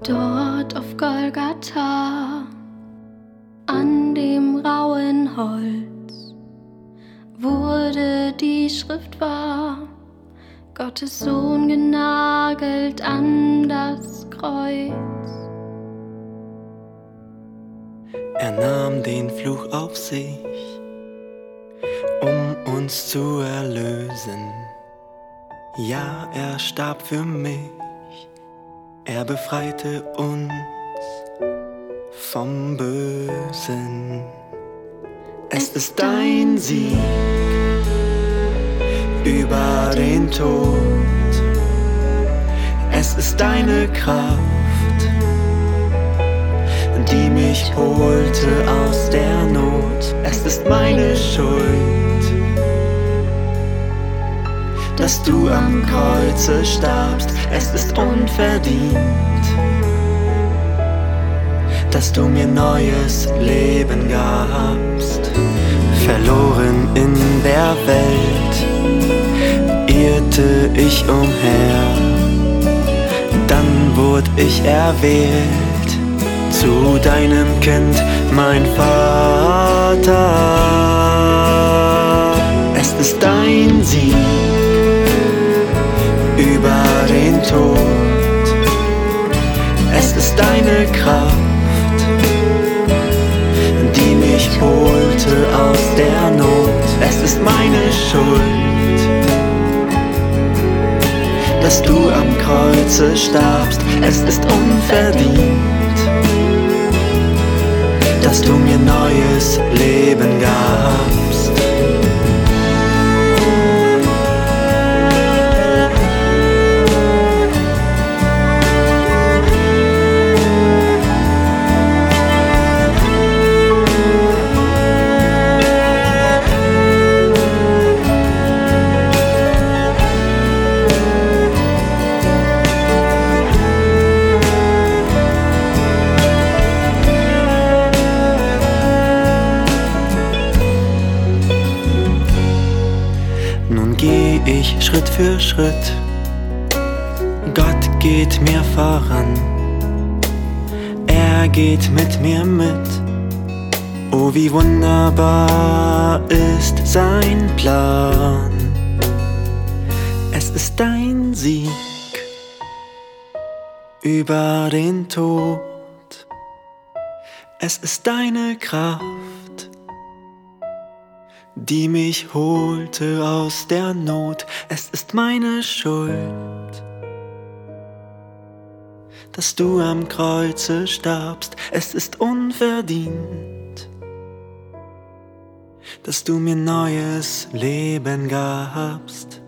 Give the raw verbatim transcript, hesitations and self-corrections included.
Dort auf Golgatha, an dem rauen Holz, wurde die Schrift wahr, Gottes Sohn genagelt an das Kreuz. Er nahm den Fluch auf sich, um uns zu erlösen. Ja, er starb für mich, er befreite uns vom Bösen. Es ist dein Sieg über den Tod. Es ist deine Kraft, die mich holte aus der Not. Es ist meine Schuld, dass du am Kreuze starbst. Es ist unverdient, dass du mir neues Leben gabst. Verloren in der Welt irrte ich umher, dann wurde ich erwählt zu deinem Kind, mein Vater. Es ist dein Sieg über den Tod. Es ist deine Kraft, die mich holte aus der Not. Es ist meine Schuld, dass du am Kreuze starbst. Es ist unverdient, dass du mir neues Leben gabst. Nun geh ich Schritt für Schritt, Gott geht mir voran, er geht mit mir mit. Oh, wie wunderbar ist sein Plan. Es ist dein Sieg über den Tod. Es ist deine Kraft, die mich holte aus der Not. Es ist meine Schuld, dass du am Kreuze starbst. Es ist unverdient, dass du mir neues Leben gabst.